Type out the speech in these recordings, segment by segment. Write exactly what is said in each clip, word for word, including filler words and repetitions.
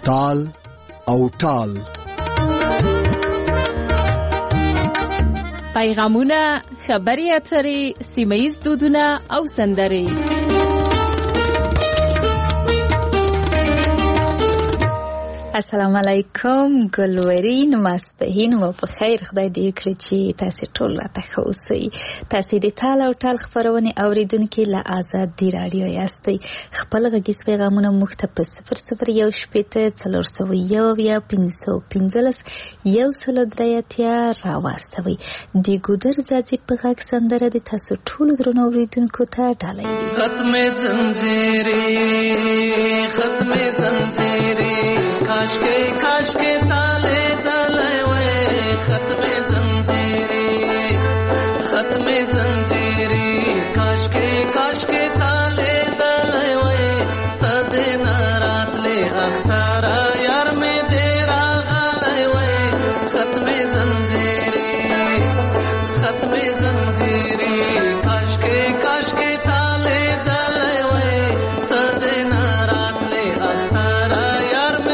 تال او ټال. پیغامونه، خبري اترې، سیمه‌ییز دودونه او سندرې. السلام علیکم ګلورین، ماسپهین و په خیر. خدای دې وکړي چې تاسو ټول راته ښه اوسئ. تاسو د تال او ټال خپرونې اوریدونکي له آزادي راډیو یاستئ. خپل غږیز پیغامونه موږ ته په صفر صفر یو شپېته څلور سوه یو اویا پنځه سوه پنځلس یو سل درې اتیا راواستوئ. د ګودر ځاځي په غږ سندره د تاسو ټولو درنو اوریدونکو ته ډالۍ وي. ختم زنځیرې ختم زنځیرې کاش کے کاش کے تالے تلے وے ختم زنجیری ختم زنجیری کاش کے کاش کے تالے تلے وے تدے نارات لے اختارا یار میں تیرا غالے وے ختم زنجیری ختم زنجیری کاش کے کاش کے تالے تلے وے تدے نارات لے اختارا یار میں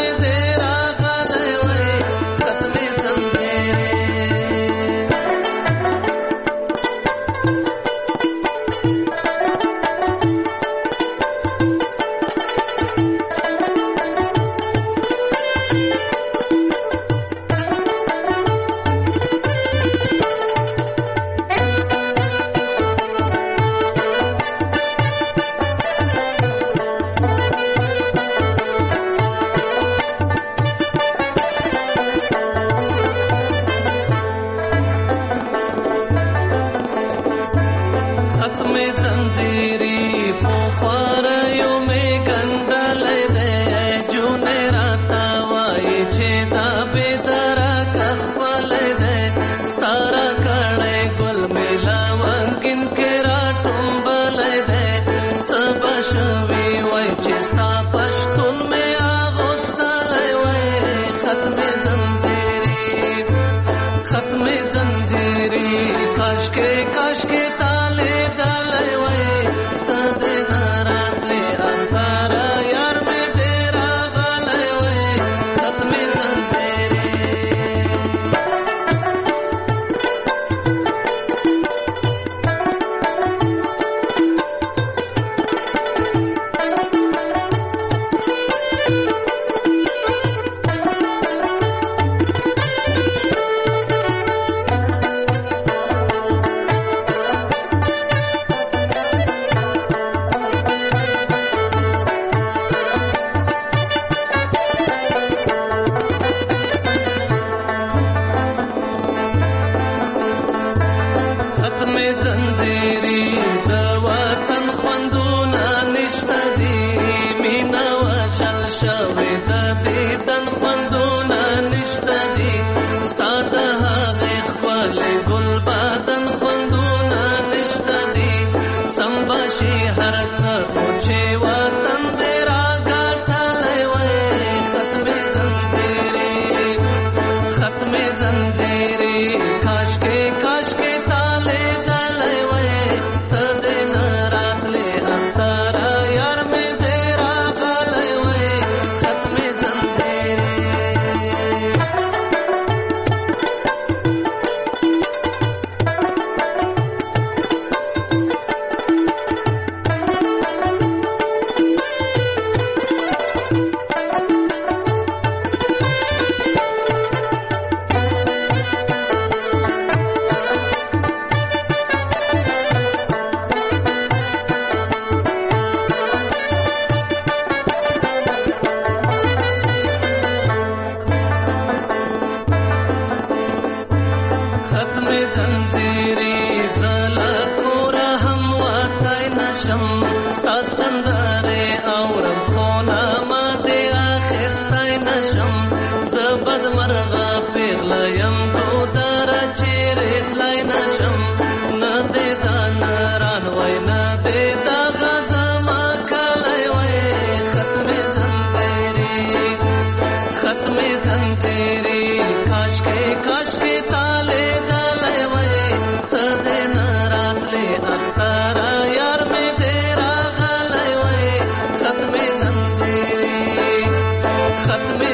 ختم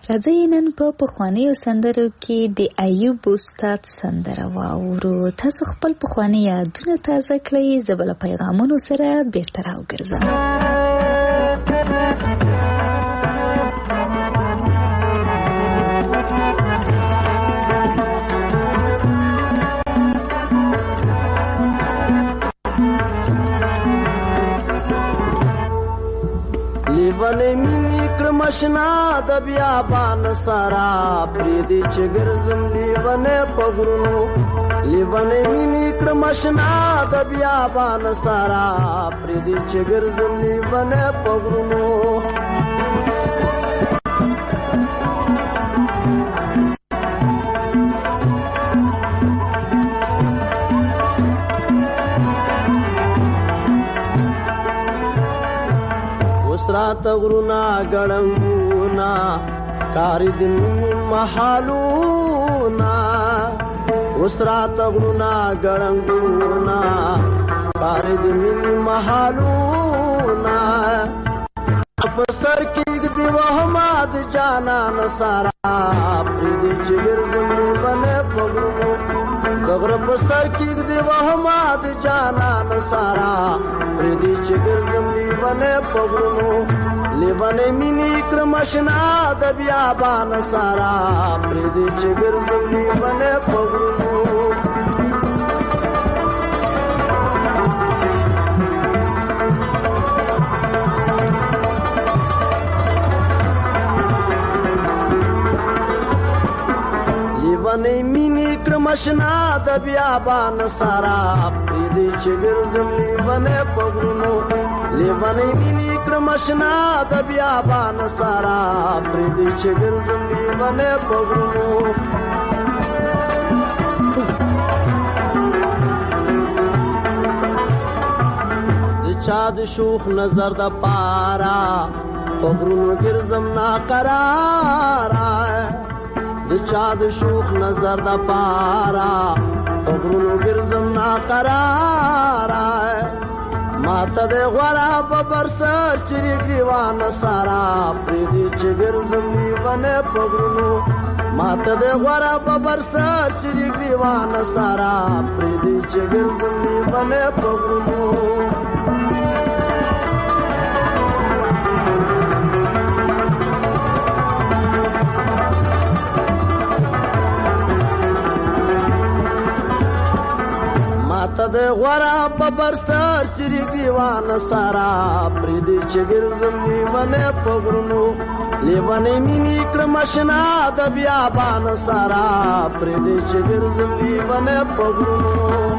راځئ نن په پخوانیو سندرو کې د ایوب استاد سندره واورو. تاسو خپل پخوانی یادونه تازه کړئ، زه به له پیغامونو سره بیرته راوګرځم. لیوانې مینې کړم اشنا د بیابان سارا پریدي چې ګرځم لیوانې په غرونو. لیوانې مینې کړم اشنا د بیابان سارا پریدي چې ګرځم لیوانې په غرونو. رات غرونا ګړنګونا کاری دن محالونا. اوس رات غرونا ګړنګونا کاری دن محالونا. افسر کېږ دی وهماد جانان سارا پریدي چې ګرځم لیوانې په غرونو. دغره په سر کېږ دی وهماد جانان سارا پریدي چې ګرځم لیوانې په غرونو. لیوانې مینې کړم اشنا د بیابان سارا پریدي چې ګرځم لیوانې په غرونو. لیوانې مینې کړم اشنا د بیابان سارا پریدي چې ګرځم لیوانې په غرونو. لیوانې مینې کړم اشنا د بیابان سارا پریدي چې ګرځم لیوانې په غرونو. د چا د شوخ نظر د پارا په غرونو ګرځم ناقراره. د چا د شوخ نظر د پارا په غرونو ګرځم ناقراره. ماته د غوړه په برسر چری ګریوان سارا پریدي چې ګرځم لیوانې په غرونو. ماته د غوړه په برسر چری ګریوان سارا پریدي چې ګرځم لیوانې په غرونو. ماته د غوړه په برسر چری ګریوان سارا پریدي چې ګرځم لیوانې په غرونو. لیوانې مینې کړم اشنا د بیابان سارا پریدي چې ګرځم لیوانې په غرونو.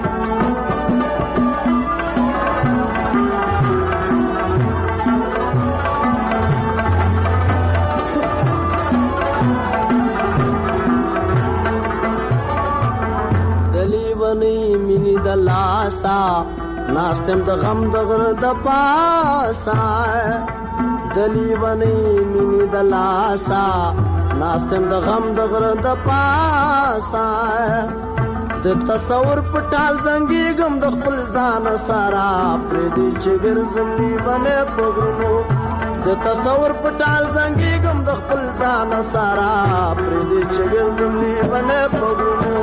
مینی د لاسا ناستم د غم د غر د پاسا. د لیوانې مینی د لاسا ناستم د غم د غر د پاسا. د تصور پټال زنګېږم د خپل ځان سارا پریدي چې ګرځم لیوانې په غرونو. د تصور پټال زنګېږم د خپل ځان سارا پریدي چې ګرځم لیوانې په غرونو.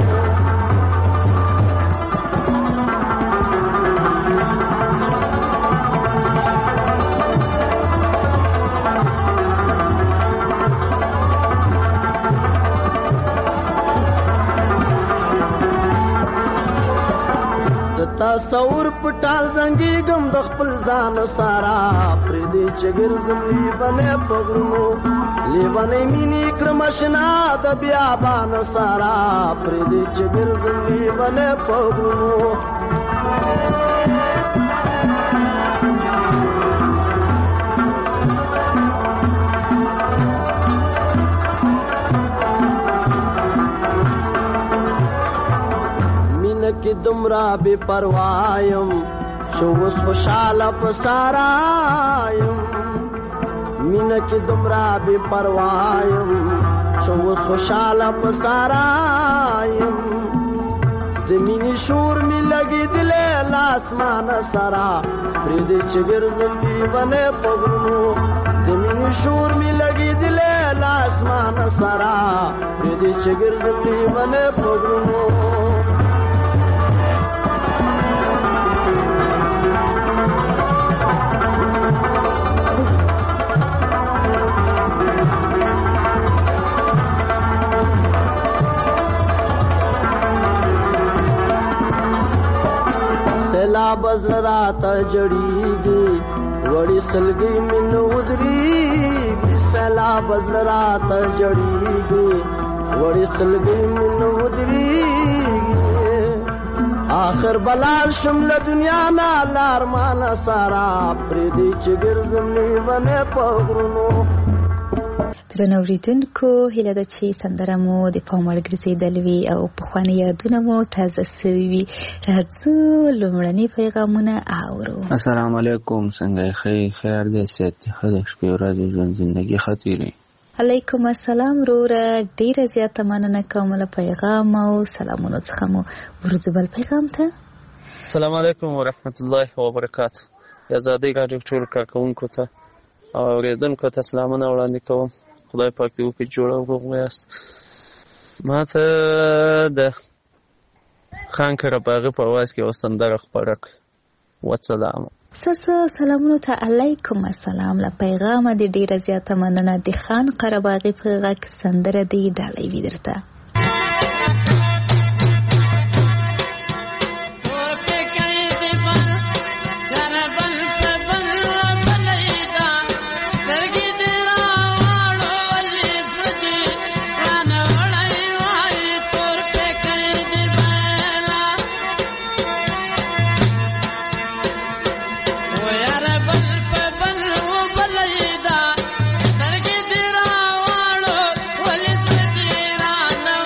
تصور پټال زنګېږم د خپل ځان سارا پریدي چې ګرځم لیوانې په غرونو. لیوانې مینې کړم اشنا د بیابان سارا پریدي چې ګرځم لیوانې په غرونو. کې دمرا بے پروایم شوس خوشاله پسارایم. مینه کې دمرا بے پروایم شوس خوشاله پسارایم. د مینې شور می لګي دلې لاسمان سرا پریدي چې ګرځم لیوانې په غرونو. د مینې شور می لګي دلې لا اسمان سرا دې چې ګرځي ونه پګرونو سلا بزرا تا جڑیږي وړي سلګي من ودريږي سلا بزرا تا جڑیږي وړي سلګي من ودريږي آخر بلال شمل دنیا نا لار مان سارا پر دې چې ګرځمني ونه پغرونو درنو اوریدونکو هیله ده چې سندره مو د پام وړ ګرځېدلې وي او پخواني یادونه مو تازه سوي وي. راځو لومړني پیغامونه اورو. السلام علیکم، څنګه یې؟ ښه خیر دی، صحت دې ښه دی، شپې ورځې ژوند زندګي ښه تېرې. علیکم السلام وروره، ډېره زیاته مننه کوم له پیغام او سلامونو څخه مو ورځو بل پیغام ته. السلام علیکم ورحمت الله وبرکاته. ازادي راډیو ټول کارکوونکو ته او اورېدونکو ته سلامونه وړاندې کوم. خدای پاک دې وکړي جوړ او روغ ویاست. ما ته د خان قرهباغي په اواز کې یوه سندره خپره کړه. وسلام. ستاسو سلامونو ته علیکم السلام. له پیغامه دې ډېره زیاته مننه. د خان قرهباغي په غږ سندره دې ډالۍ وي درته. Rana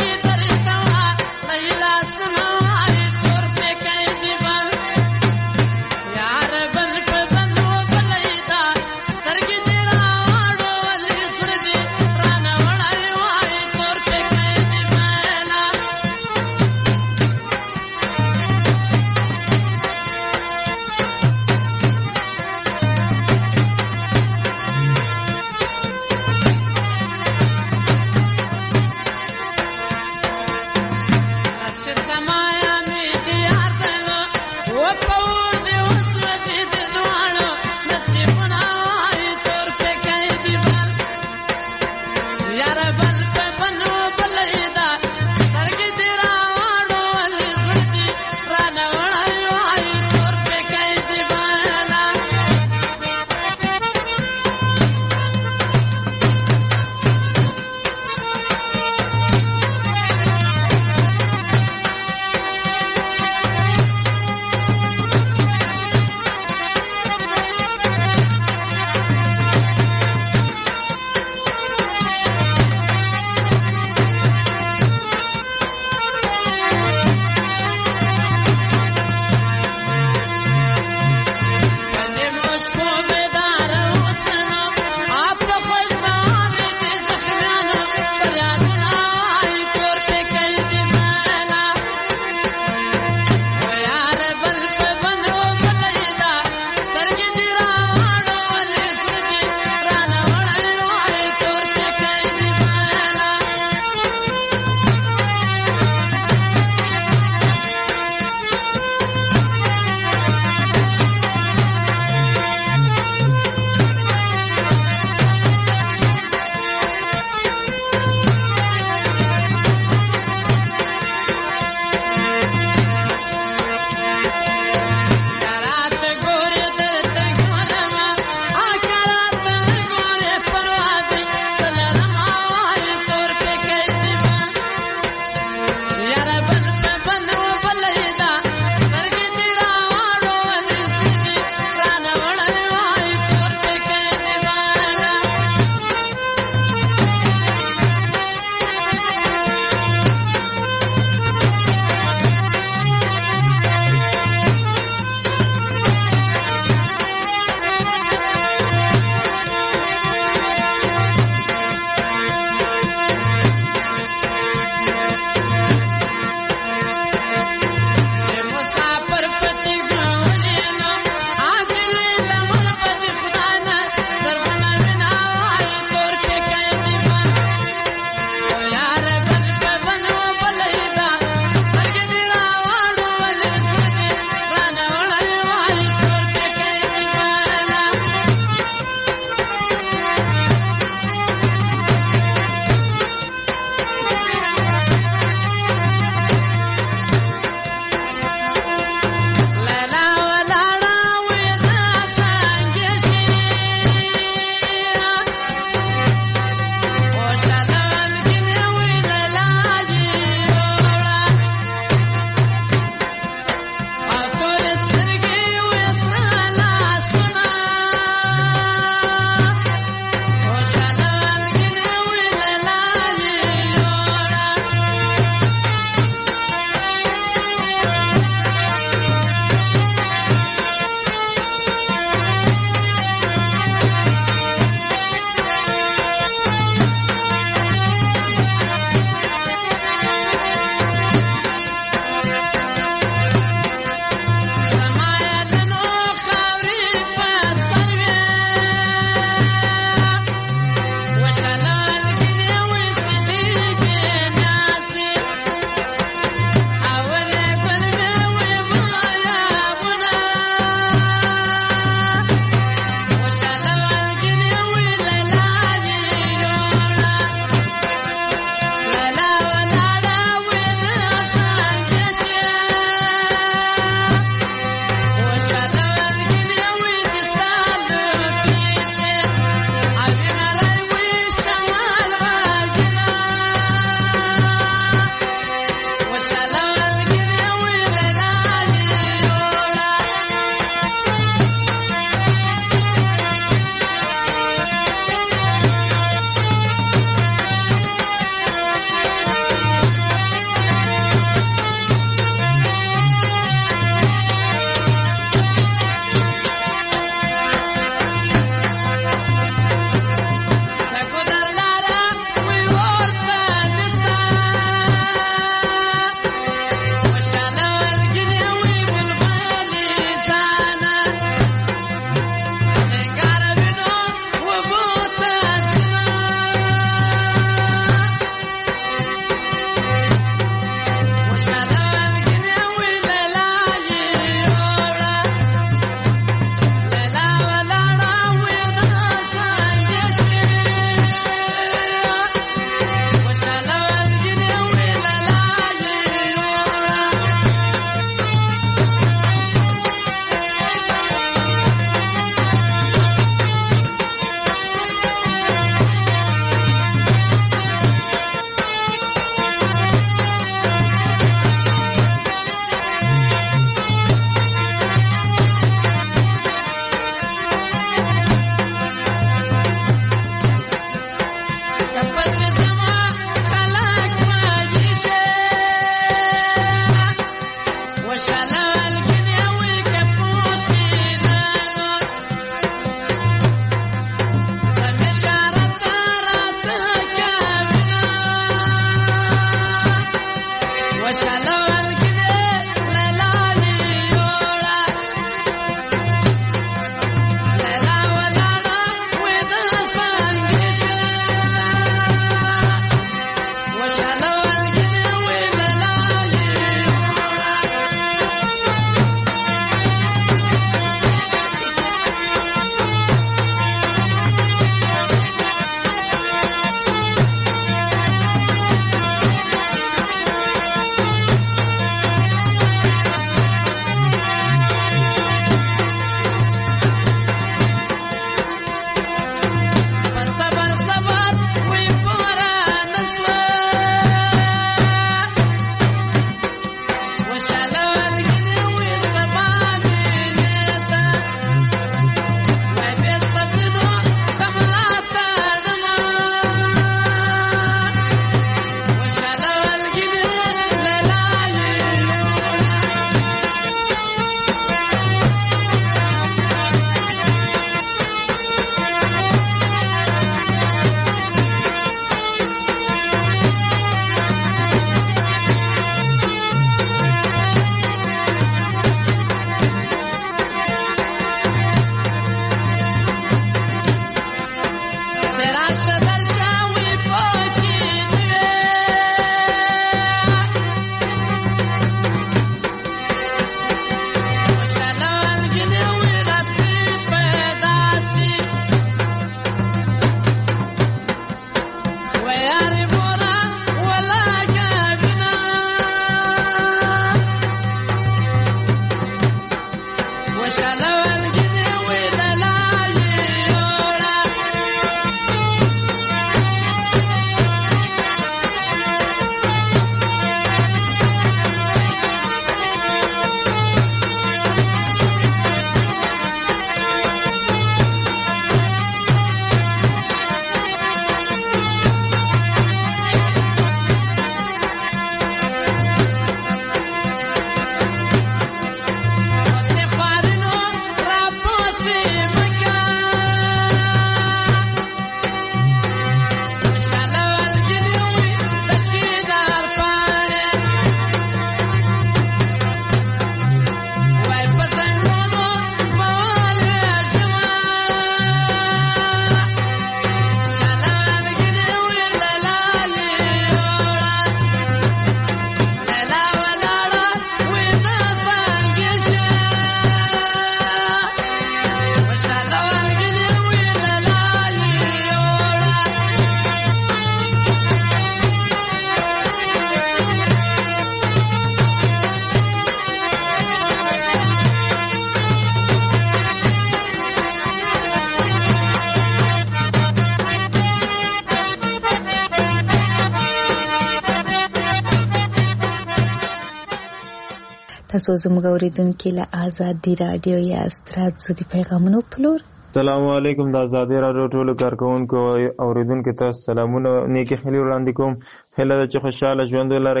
تاسو زموږ اوریدونکو له آزادي رادیو یاست. راځو د پیغامونو په لور. السلام علیکم. د آزادي رادیو ټولو کارکونکو اوریدونکو ته سلامونه نیکی خیلی وړاندې کوم. هیله ده چې خوشاله ژوند ولرئ.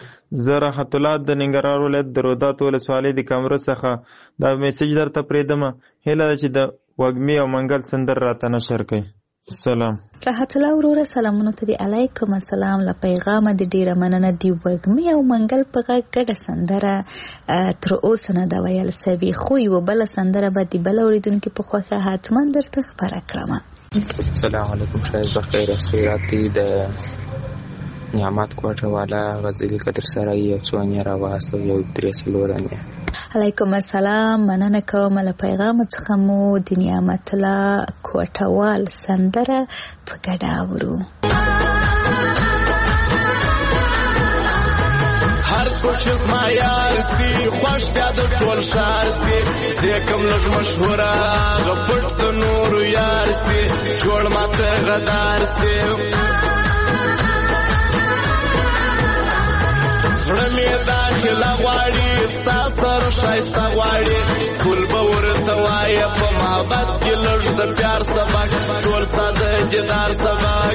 زه راحت الله د ننګرهار ولایت د رودات ولسوالۍ د کامره څخه دا میسج درته پرېږدم. هیله ده چې د وږمې او منګل سندر راته نشر کړئ. سلام. راحت الله وروره سلامونه ته دي. علیکم السلام. له پیغامه د ډیره مننه. دی وږمې او منګل په غږ ګډه سندره تر اوسه نه ده ویل سوي، خو یوه بله سندره به د بل اوریدونکي په خوښه حتما درته خپره کړم. السلام علیکم. ښایست بخیر او خیراتي د نعمت کوټه والا غزلی قدر سره یو څو نه راوستو یو درې څلورنه. علیکم السلام. مننه کوم له پیغام څخه مو د نعمت الله کوټوال سندره په ګډه اورو. هر څوک ما یار سي خوش بیا د ټول شار سي زکم لږ مشهوره غپټ نور یار سي جوړ ماته غدار سي زړه مې داخله غواړي ستا سره ښایسته غواړي ټول به ورته وایه په محبت کې لږ د پیار سبق ټول ستا د دیدار سبق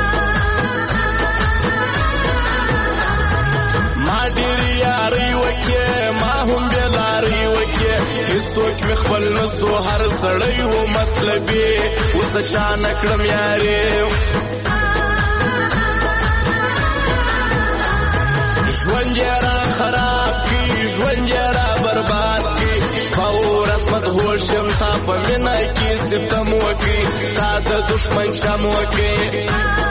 ما ډېرې یارۍ وکړې ما هم بېلارۍ وکړې هېڅوک مې خپل نه سو هر سړی و مطلبي اوس د چا نه کړم یارې ژوند ژوند یې را خراب کړي ژوند یې را برباد کړي شپه ورځ مدهوش یم تا په مینه کې ستم وکړي تا د دښمن شم وکړي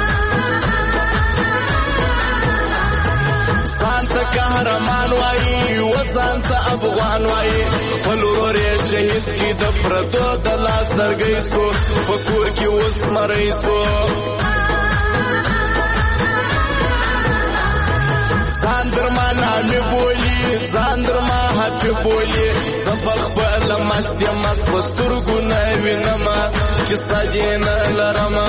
ځان ته قهرمان وایي و ځان ته افغان وایي خپل ورور یې شهید کړي د پردو د لاس لرګی سو په کور کې اوس مری سو ځان درما نامې بولي ځان درما حقې بولي زه په خپله مست یم مست په سترګو نه وینمه چې ستا دې نه لرمه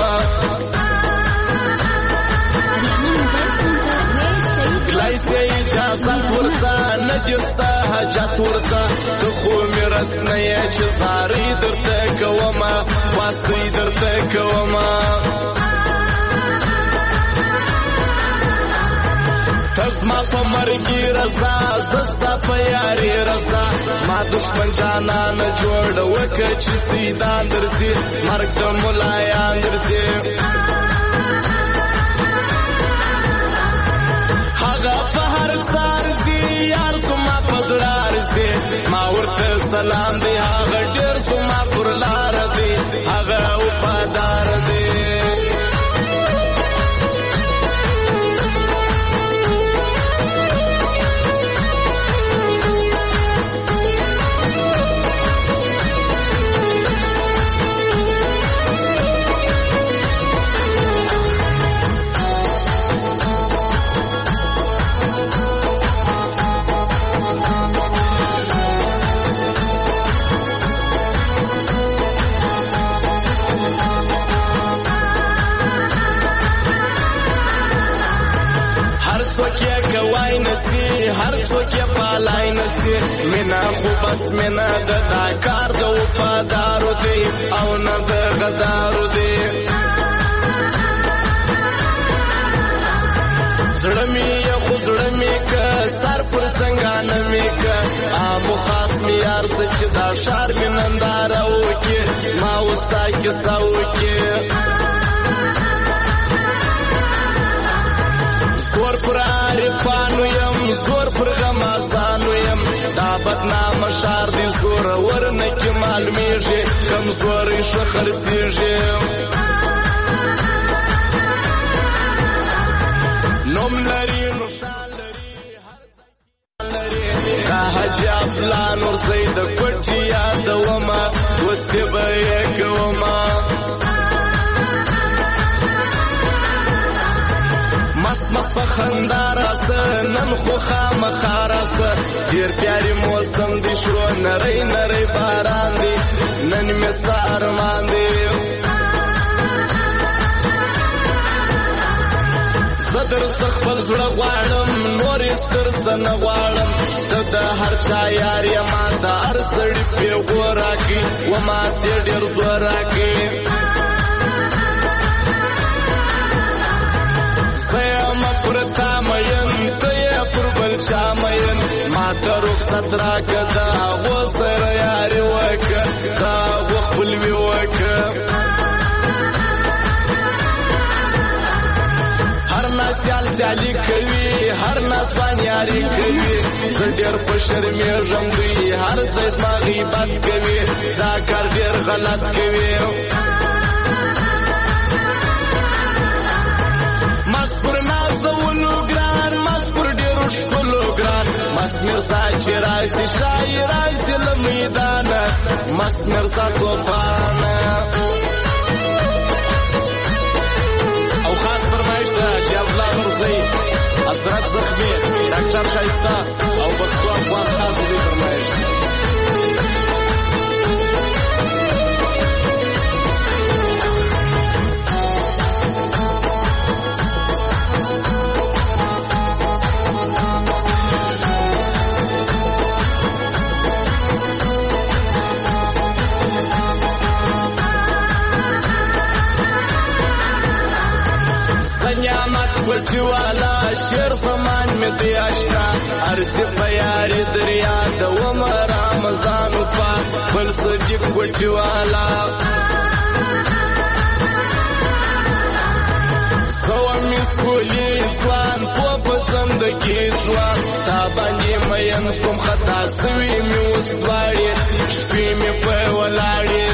لایسته اجازت ورته نه دې ستا حاجت ورته ته خو مې رس نه یې چې زارۍ درته کومه واسطې درته کومه تزما په مرګي رضا زستا په یاري رضا ما دشمن جانان جوړ وکړه چې سیدان درځي مرګ د ملایان درځي هغه په هر سار دي یار زما په زړه رځي ما ورته سلام دی هغه ډېر زما پر لار دی هغه وفادار دی هر څوک یې پالای نسي مینا خو بس مینا د دا کار د وفادارو دی او نه د غدارو دی زړه مې یې خو زړه مې که سر پر څنګانه مې که آمو خاص مې یار څه چې دا ښار مې ننداره وکړي ما اوس ستا کیسه وکړي زور پر عارفانو یم زور پر غمازانو یم دا بدنامه ښار دی زورور نه کې معلومیږي کمزوری ښه خرڅېږي نوم لري نو شان لري دا حاجي افلان ورځئ د کوټې یادومه دوستي به یې کومه مست مست په خندا راسه نن خو خامخا راسه ډېر پیاري موسم دی شو نری نری باران دی نن مې ستا ارمان دی زه درڅه خپل زړه غواړم نور یې سترڅه نه غواړم ته د هر چا یار یې ما د هر سړي پیغو راکړي و ما تې ډېر زور راکړي پرتا مین ته یې پر بل چا مین ما ته رخصت راکړه د هغو سره یاري وکړه د هغو خپلوي وکړه هر ناز سیال سیالي کوي هر ناز ځوان یاري کوي زه ډېر په شرمېږم دوی هر ځای زما غیبت کوي دا کار ډېر غلط کوي مست پر نازولو ګران مست پر ډېرو ښکلو ګران مست مرزا چې راشي شایي راشي له میدانه مست مرزا طوفانه او خاص فرمایش ده چې افلان ورځئ حضرت زخمي ډاکټر ښایسته او پښتو افغان خاص دې فرمایش پټي والا شیر زمان مې دی آشنا ارزي په یاري دریا د عمر رمضان په بل صدیق پټي والا سو مې سکولي ځوان په پسند کې ځوان باندې مین سوم خطا سوي مې اوس دواړې شپې مې په ولاړې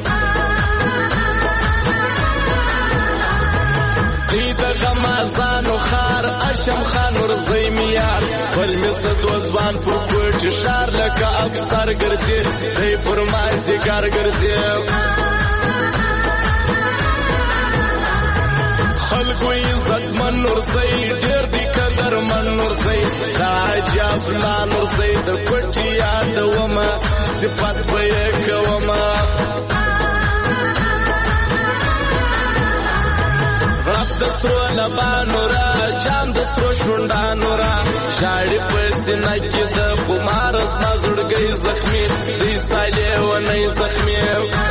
دی د غمازانو خار اشم خان ورځی مې یار بل مې سدو ځوان پر کوټې ښار لکه افسر ګرځي دی پر مازدیګر ګرځي خلقو عزت من نورسی ډیر دی قدر من نورسی دا عجب لا نورسی د کوټې یادومه صفت به یې کومه رب د سرو لبانو را جام د سرو شونډانو را ژاړي په سینه کې د خمار زما زړګی زخمي دی ستا لیونی زخمي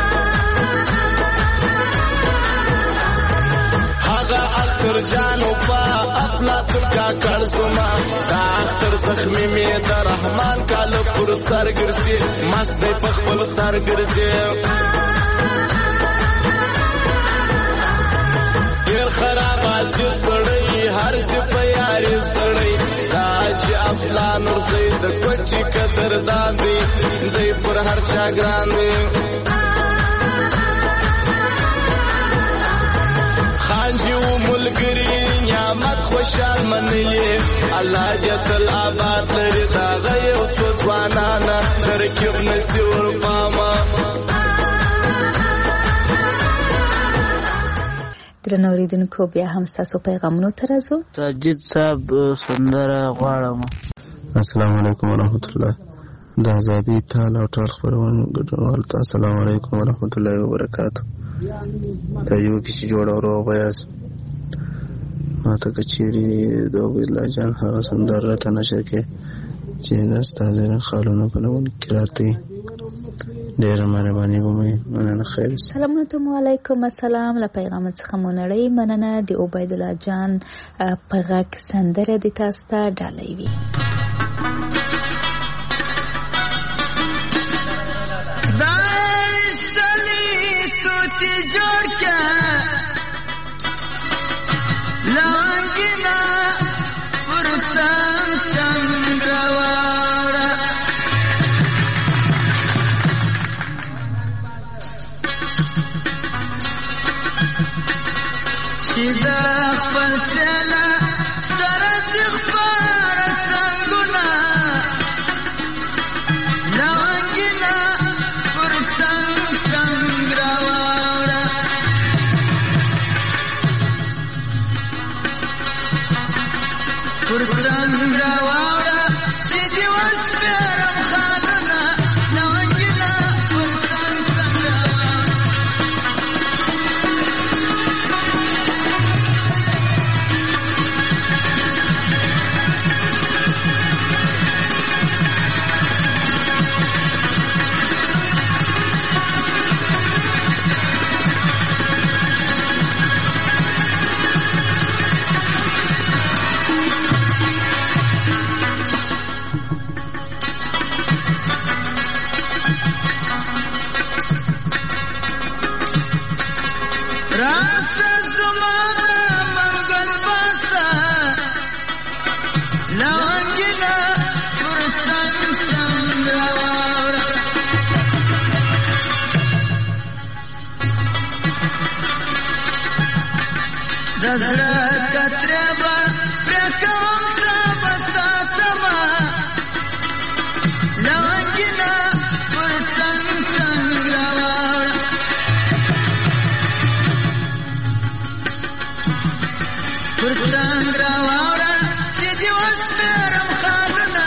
اختر جانو پا افلاطون کا کرزما دا اختر زخمی می دا رحمان کالو پر سر گرسی مست دی پخبل سر گرسی دیر خراب آزی سڑی هر زی پیاری سڑی دا چی افلان ورزی دا کوچی قدر دان دی دی پر هر چا گران دی خانجیو ملګری نعمت خوشحال منلی الله جتل آباد لري دا غيو څو ځوانانه ترکیب نسی ورپاما درنو اوریدونکو بیا هم ستاسو پیغامونو ته راځو. ساجد صاحب سندره غواړم. السلام علیکم ورحمت الله. د ازادي تعالی او ټول خبرونه ګډونوال ته السلام علیکم ورحمت الله وبرکاته. دا یو کیسه جوړه ورو بیاس ما ته کچيري د عبدالله جان هغه سندره ته نشر کې چې نستازره خالونه په نوم کې راته ډېر مهرباني کوم مننه. خیر سلام علیکم. السلام له پیغام څخه مونړی مننه د عبدالله جان په غږ سندره د تاسو ته ډالۍ وي. جوړ کړه لانګینا ورڅم چندرواړه چې دا خپل سلا سره ځخبار څنګهونه لانګینا ورڅم چندرواړه ورڅنګه واړه چې دی وسپرم خانونه نوګینا ورڅنګه دزړه کتربا پرکوم تا بساتما لوګینا ورڅنګ څنګراوړ ورڅنګراوړ چې دی وسپرم خالونه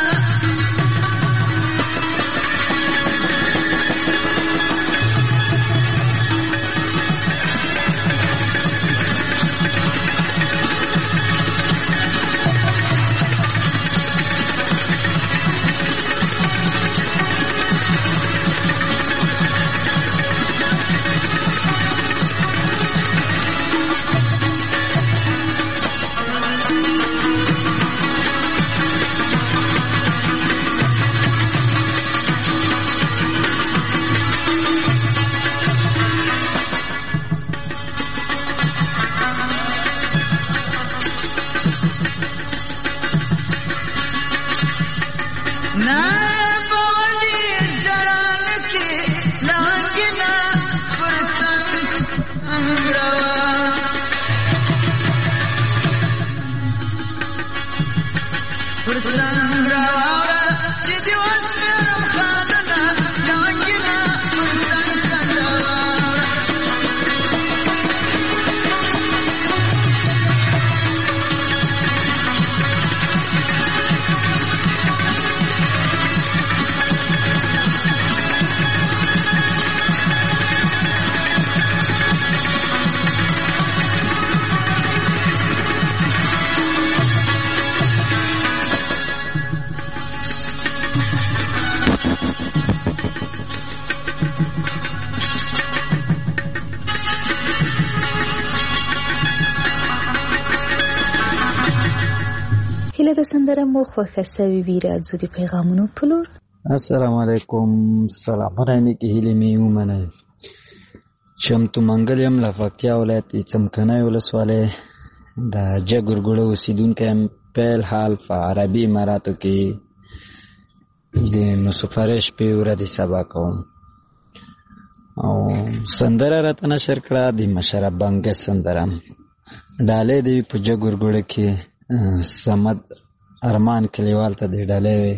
هیله د سندره مو خوښه سوي وي راځو د پیغامونو په لور. السلام علیکم. سلامونه نیکې هیلې مې ومنئ. چمتو منګل یم له پکتیا ولایت څمکنی ولسوالۍ د جګرګوړه اوسېدونکی یم. پیل حال په عربي اماراتو کې د مسافرۍ شپې ورځې سبا کوم او سندره راته نشر کړه د مشرف بنګس سندره. ډالۍ دی په جګرګوړه کې سمد ارمان کلیوال ته دی ډالۍ وي.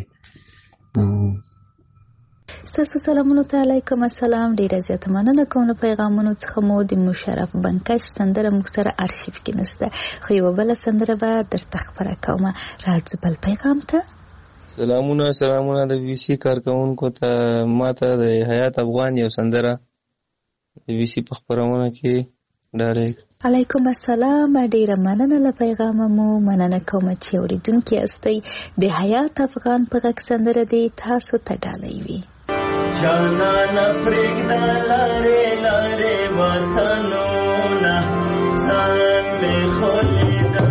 ستاسو سلامونو ته علیکم السلام. ډیره زیاته مننه کوم له پیغامونو څخه. مو د مشرف بنکش سندره موږ سره ارشیف کې نشته خو یوه بله سندره به درته خپره کومه. راځو بل پیغام ته. سلامونه سلامونه د بي بي سي کارکوونکو ته. ما ته د حیات افغان یو سندره د بي بي سي په خپرونه کې ډالۍ. علیکم السلام. ډیره مننه له پیغامه مو. مننه کوم چې اورېدونکي یاستئ. د حیات افغان په غږ سندره دی تاسو ته ډالۍ وي. جانانه پرېږده لارې لارې وطنونه ځان مې خولیدلی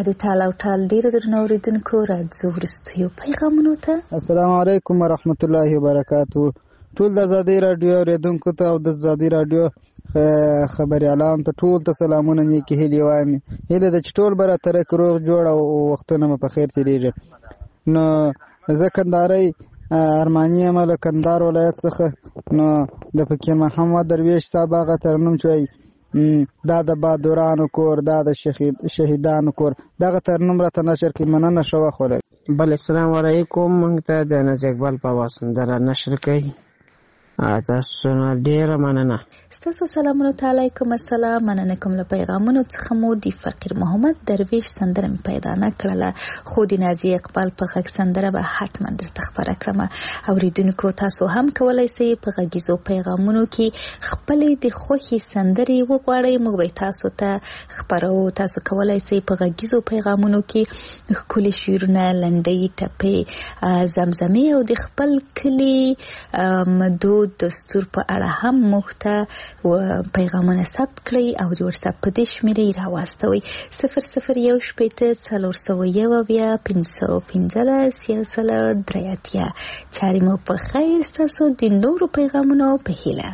د ټال او ټال ډیرو درنو اوریدونکو راځو وروستیو پیغامونو ته. السلام علیکم ورحمت الله وبرکاتو. ټول د ازادي رادیو اوریدونکو ته او د ازادي رادیو خبريالان ته ټول ته سلامونه نیکی هیلې وایم. هیله د ټول بره تر کروغ جوړ او وختونه په خیر تیریږي. نو زه کندهاري ارماني عمل کندهار ولایت څخه نو د فقیر محمد درویش صاحب هغه ترنم چوي دا د بادورانو کور دا د شهیدانو کور دغه ترنم راته نشر کې مننه شوه خوله. بل السلام علیکم. موږ ته د نازک اقبال په واسندره نشر کوي. تاسو نه ډیره مننه. ستاسو سلامونه تعالی کوم السلام. مننه کوم له پیغامونو څخه مو د فقیر محمد درویش سندره پیدا نه کړله خو د نازی اقبال په غږ سندره به حتما درته خبره کړم. اوریدونکو تاسو هم کولای شئ په غږیزو پیغامونو کې خپل د خوښي سندرې وغواړئ. موږ به تاسو ته خبرو. تاسو کولای شئ په غږیزو پیغامونو کې ښکلي شعرونه، لنډۍ، ټپې، زمزمې او د خپل کلي مدو دستور په اړه هم مخته پیغامونه ثبت کړئ او د واتساپ په دې شمیرې راواستوئ صفر صفر یو شپېته څلور سوه یو اویا پنځه سوه پنځلس یو سل درې اتیا. چارې مو په خیر. ستاسو د نورو پیغامونو په هیله.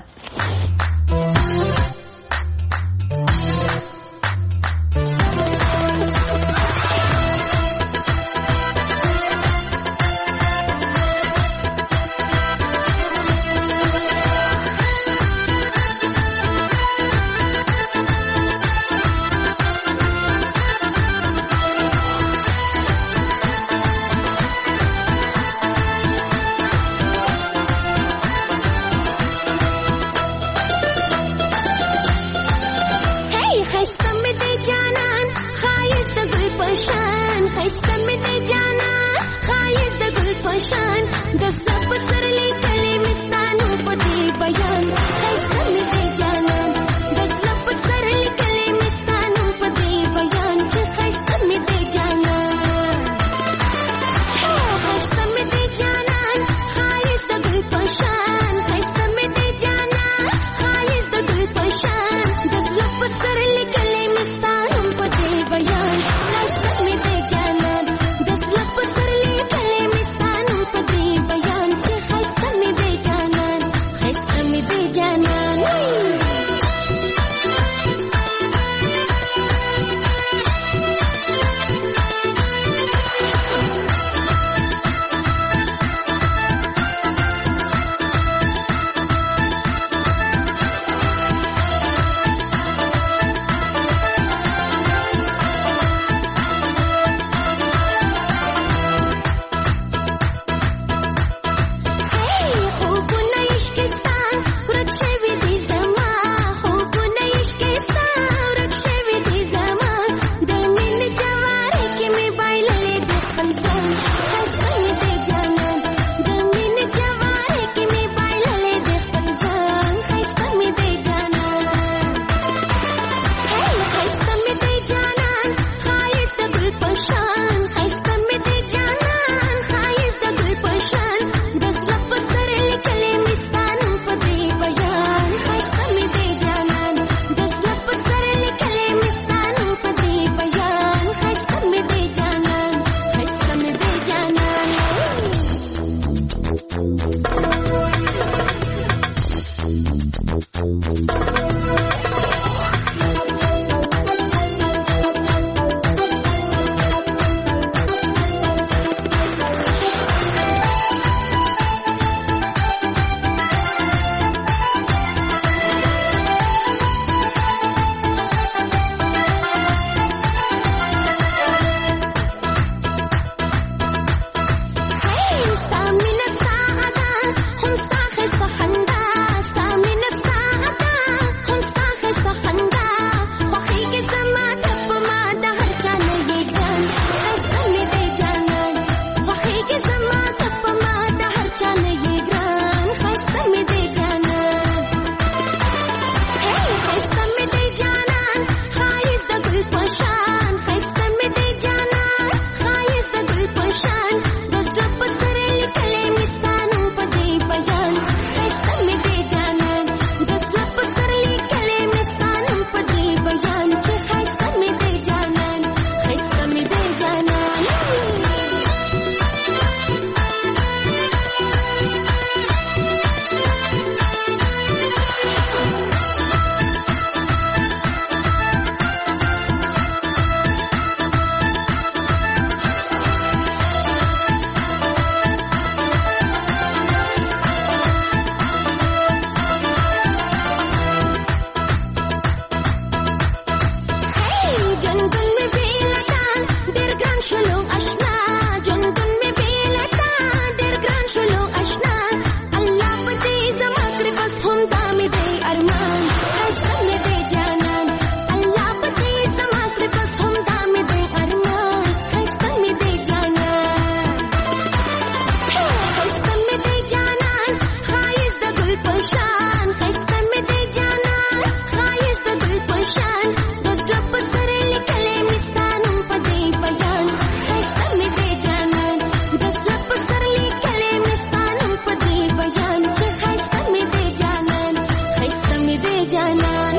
پوشان خسته می دی جانان خایست گل پوشان دست لپ سر لیکلې مستانم پدې بیان خسته می دی جانان دست لپ سر لیکلې مستانم پدې بیان چې خسته می دی جانان خسته می دی جانان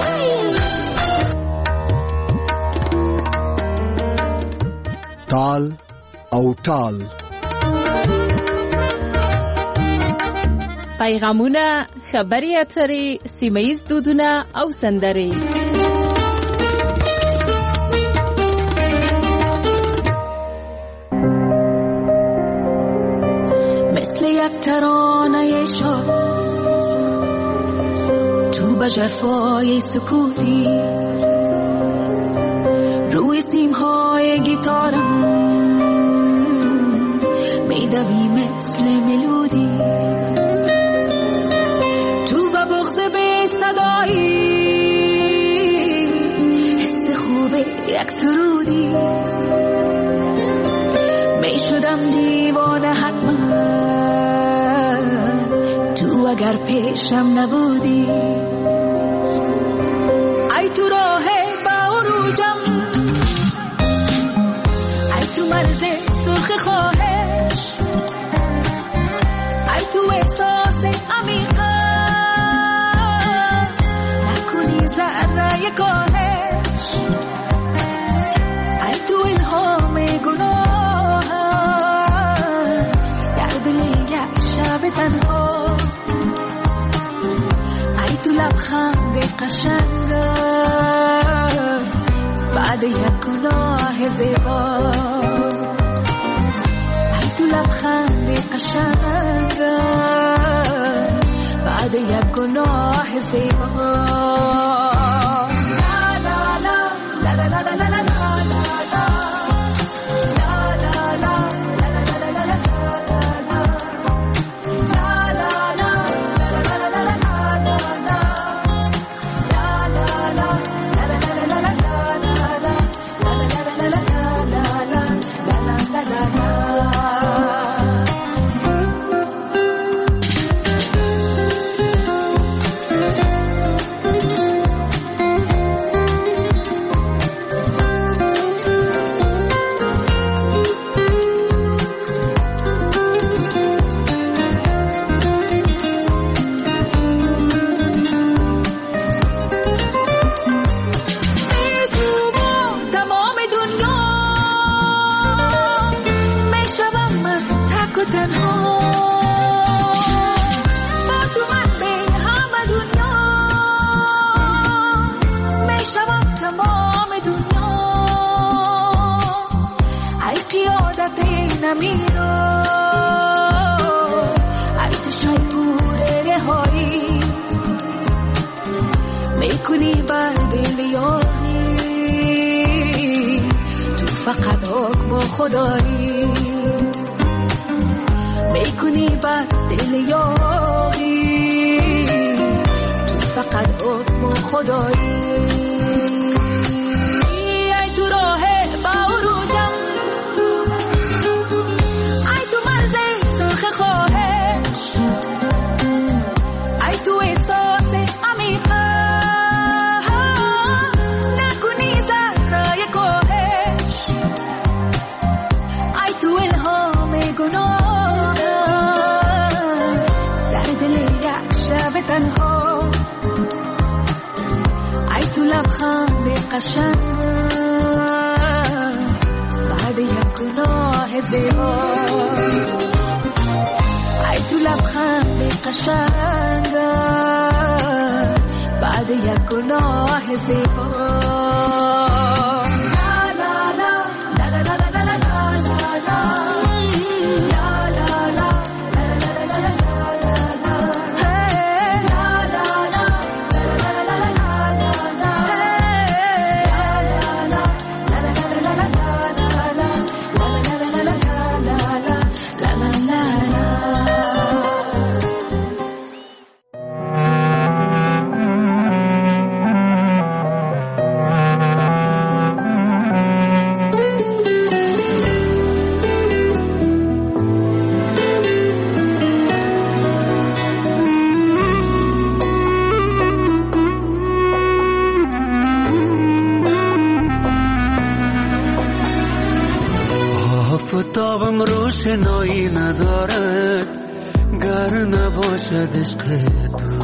تال او ټال پیغامونه، خبرې اترې، سیمه ییز دودونه او سندرې. مثل یک ترانه شاد تو به ژرفای سکوتی روی سیمهای گیتارم میدوی مثل ملودی حس خوبه یک سرودی می شدم دیوانه حتما تو اگر پیشم نبودی ای تو راه با عروجم ای تو مرز سرخ خواهش ای تو احساس عمیقم ذره کاهش ای تو الهام گناه در دل یک شب تنها ای تو لبخند قشنگ بعد یک گناه زیبا ای تو لبخند قشنگ بعد یک گناه زیبا فقط حکم خدایی میکنی بر دل یاری تو فقط حکم خدایی ای تو راه با عروجم ای تو مرز سرخ خواهش ای تو احساس عمیقم نکنی ذره کاهش ای تو الهام گناه در دل یک شب تنها ای تو لبخند قشنگ بعد یک گناه زیبا ای تو لبخند قشنگ بعد یک گناه زیبا روشنایی ندارد گر نباشد عشق تو.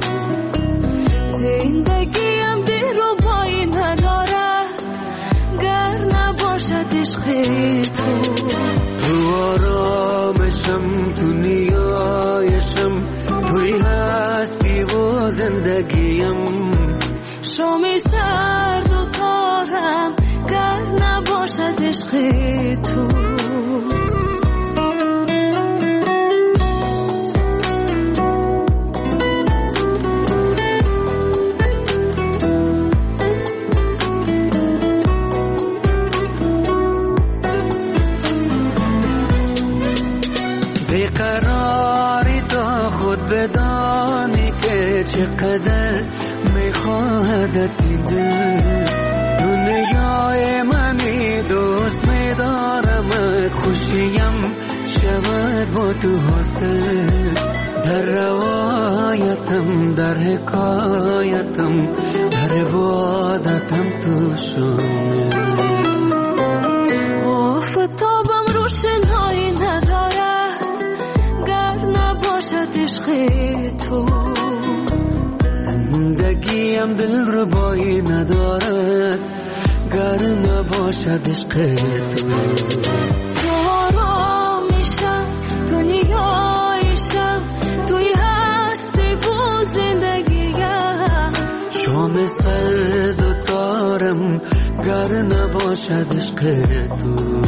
زندگیم دلربایی ندارد گر نباشد عشق تو. تو آرامشم، تو نیایشم، توی هستی و زندگیم. شام سرد و تارم گر نباشد عشق تو. بیقراری تا خود بدانی که چقدر میخواهد این دل. دنیای منی دوست میدارم، خوشیم شود با تو حاصل. در روایتم، در حکایتم، در عبادتم تو شامل. آفتابم روشنایی ندارد گر نباشد عشق تو. زندگیم دلربایی ندارد گر نباشد عشق تو. تو آرامشم، تو نیایشم، توی هستی و زندگیم. شام سرد و تارم گر نباشد عشق تو.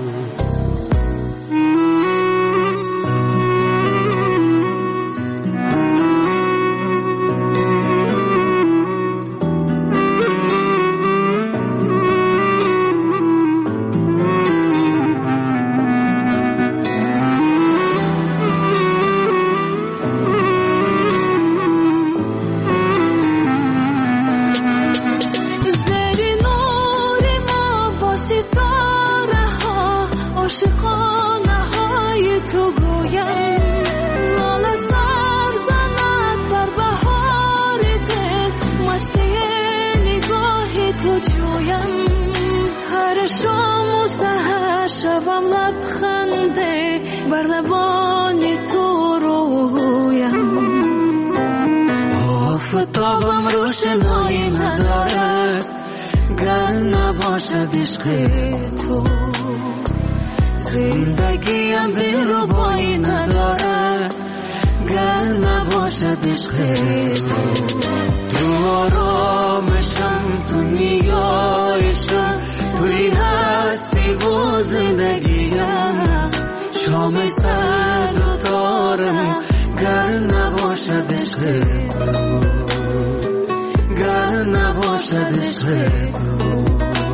شبم لبخنده بر لبان تو رویم. آفتابم روشنایی ندارد گر نباشد عشق تو. زندگیم دلربایی ندارد گر نباشد عشق تو. تو آرامشم، تو نیایشم، توی هستی و زندگیم. شام سرد و تارم گر نباشد عشق تو. گر نباشد عشق تو.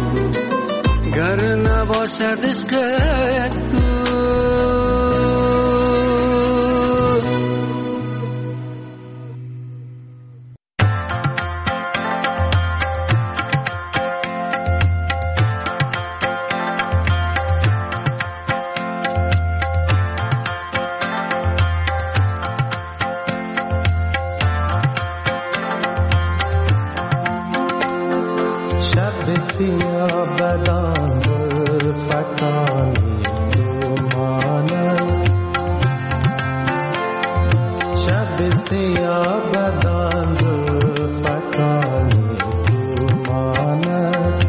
گر نباشد عشق تو. سیاه بدان زلفکانی تو مانم. شب سیاه بدان زلفکانی تو مانم.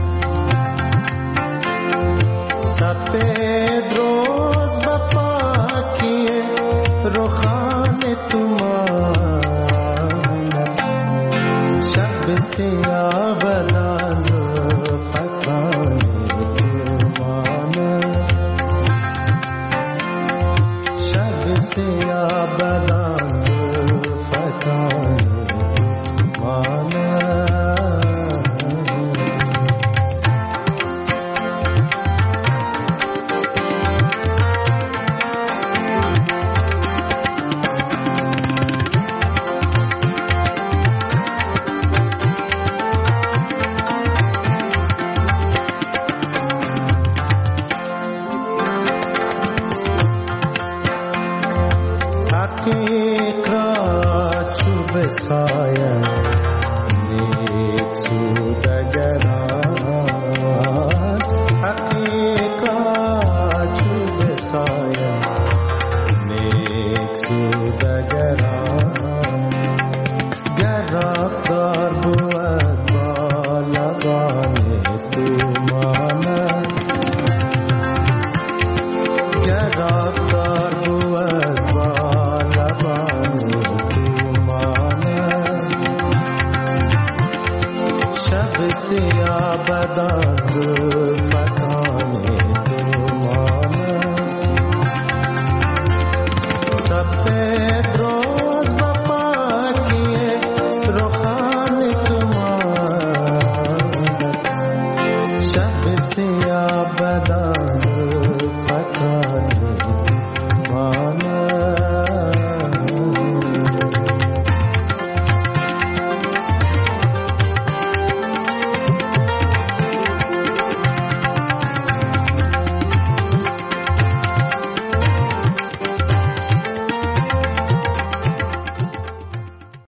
سپید روز و پاکی رخان تو مانم. شب سیاه بدان گرفتار بود با لبان تو ماند گرفتار بود با لبان تو ماند شب سیاه بدان